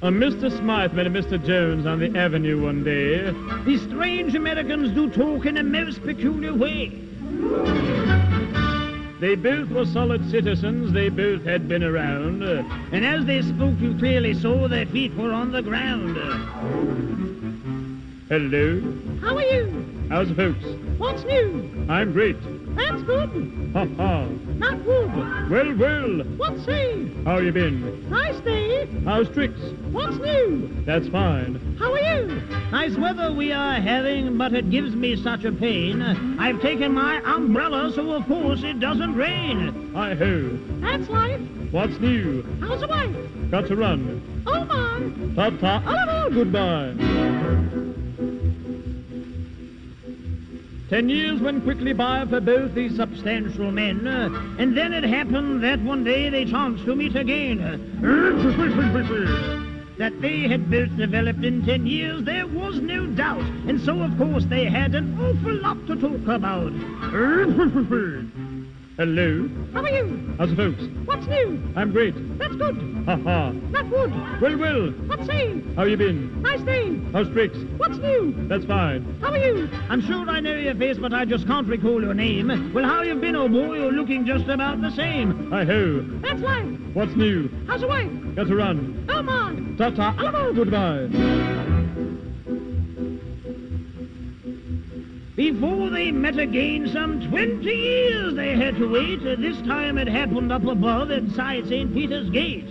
Mr. Smythe met a Mr. Jones on the avenue one day. These strange Americans do talk in a most peculiar way. They both were solid citizens, they both had been around. And as they spoke, you clearly saw their feet were on the ground. Hello? How are you? How's the folks? What's new? I'm great. That's good. Ha ha. Not good. Well, well. What say? How you been? Nice day. How's tricks? What's new? That's fine. How are you? Nice weather we are having, but it gives me such a pain. I've taken my umbrella, so of course it doesn't rain. Hi-ho. That's life. What's new? How's the wife? Got to run. Oh, my. Ta-ta. Oh, goodbye. 10 years went quickly by for both these substantial men, and then it happened that one day they chanced to meet again. That they had both developed in 10 years, there was no doubt, and so of course they had an awful lot to talk about. Hello? How are you? How's the folks? What's new? I'm great. That's good. Ha ha. Not good. Well, well. What's say? How you been? Nice day. How's tricks? What's new? That's fine. How are you? I'm sure I know your face, but I just can't recall your name. Well, how you been, old boy? You're looking just about the same. Hi-ho. That's life. What's new? How's the wife? Got to run. Oh, my. Ta-ta. Oh, goodbye. Before they met again, some 20 years they had to wait. This time it happened up above inside St. Peter's Gate.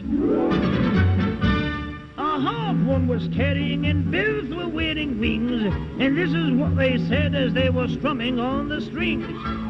A harp one was carrying, and both were wearing wings. And this is what they said as they were strumming on the strings.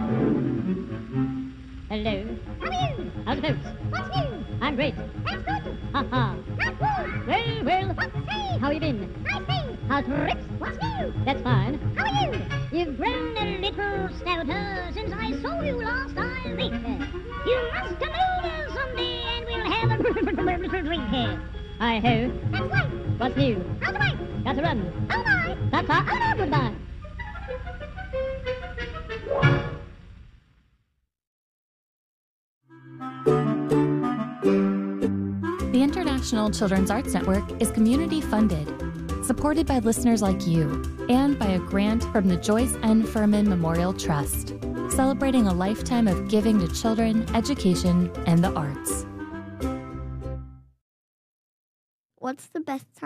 Hello. How are you? How's the folks? What's new? I'm great. That's good. Ha ha. Not good. Well, well. What say? How you been? Nice day. How's tricks? What's new? That's fine. How are you? You've grown a little stouter since I saw you last, I think. You must come over someday and we'll have a little drink here. Hi-ho. That's right. What's new? How's the wife? Got to run. Oh, my. Ta-ta. Oh, no, goodbye. The International Children's Arts Network is community funded, supported by listeners like you, and by a grant from the Joyce N. Furman Memorial Trust, celebrating a lifetime of giving to children, education, and the arts. What's the best time